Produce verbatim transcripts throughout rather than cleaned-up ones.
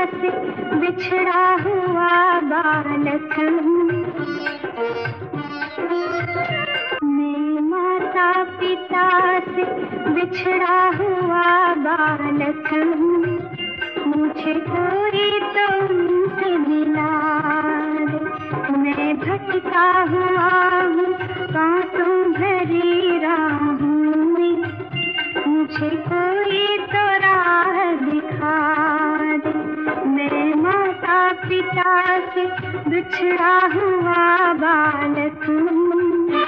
से बिछड़ा हुआ बालक हूँ। मैं माता पिता से बिछड़ा हुआ बालक हूँ। मुझे कोई तो उनसे मिला दे। मैं भटका हुआ हूँ कांटों भरी राहों में। मुझे कोई तो राह दिखा दे। मैं माता पिता से बिछड़ा हुआ बालक हूँ।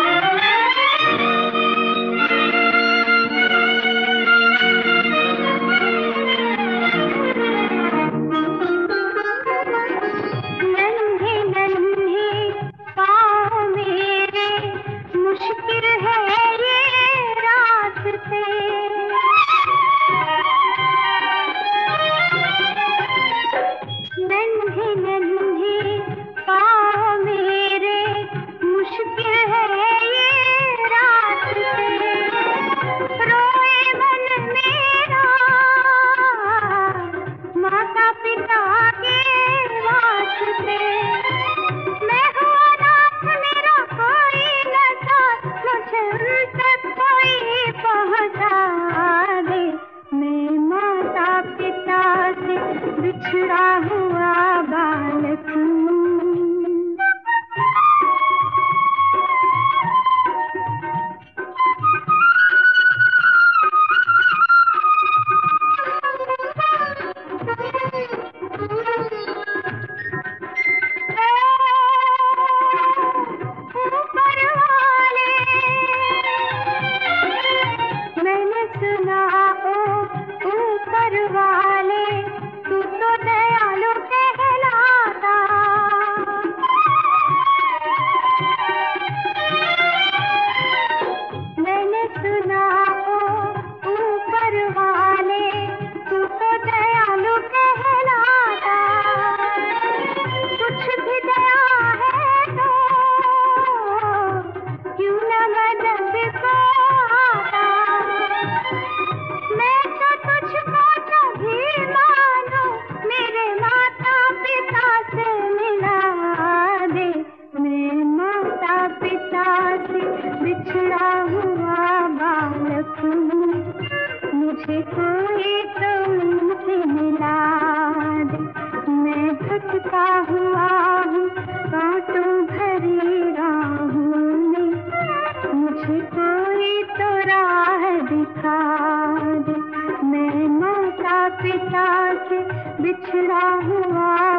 बिछड़ा हुआ बालक मैंने सुना ओ ऊपर वाले तू तो दयालु कहलाता। मैंने सुना ओ ऊपर वाले तू तो दयालु कहलाता। कुछ भी दया है तो क्यों न मदद को आता। मैं तो तुझको तभी मानो मेरे माता पिता से मिला दे। मैं माता पिता से बिछड़ा हुआ बालक हूँ। मुझे कोई तो उनसे मिला दे। मैं भटका हुआ हूँ कांटों भरी राहों में। मुझे कोई तो राह दिखा दे। मैं माता पिता से बिछड़ा हुआ